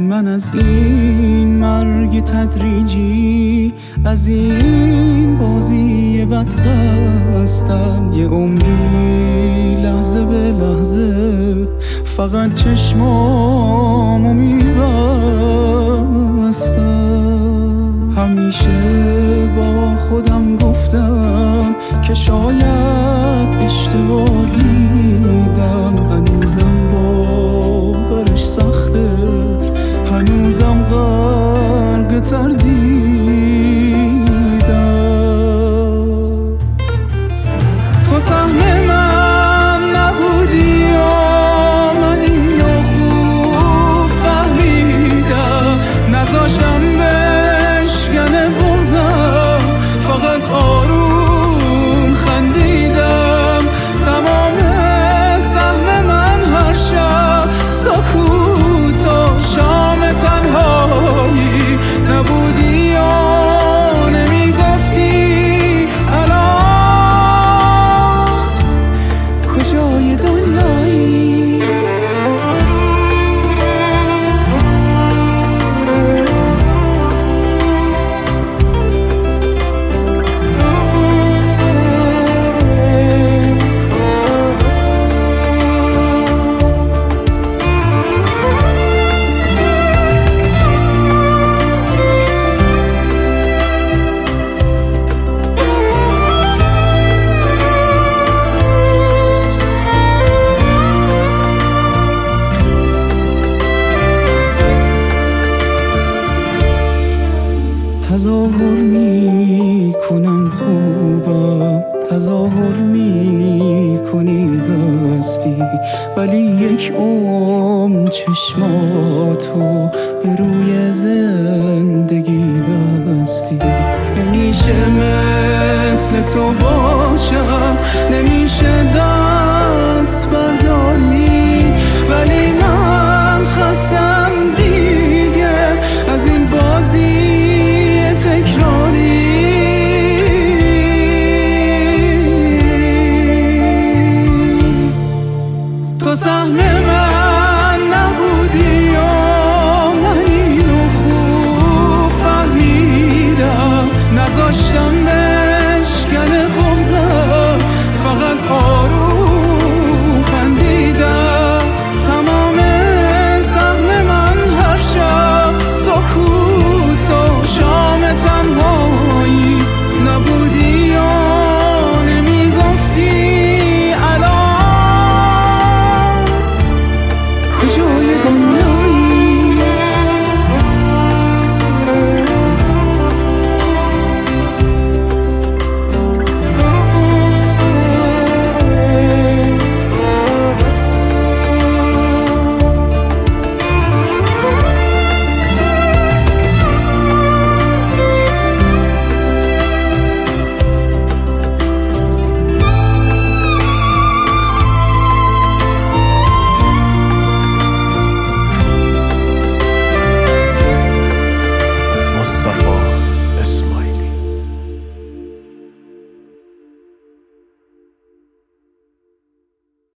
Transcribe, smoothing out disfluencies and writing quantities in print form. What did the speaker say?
من از این مرگ تدریجی، از این بازی بد خستم. یه عمری لحظه به لحظه فقط چشمامو میبستم. همیشه با خودم گفتم که شاید اشتباه دیدم. هنوزم باورش سخته، هنوزم غرق تردیدم. تو سهم من نبودی و من اینو خوب فهمیدم. نذاشتم بشکنه بغضم، فقط آروم خندیدم. تمام سهم من هر شب سکوت و شام تنهایی نبودی و نمیگفتی الان کجای دنیایی. تظاهر میکنم خوبم، تظاهر میکنی هستی، ولی یک چشماتو به روی زندگی بستی. نمیشه مثل تو باشم، نمیشه دست برداری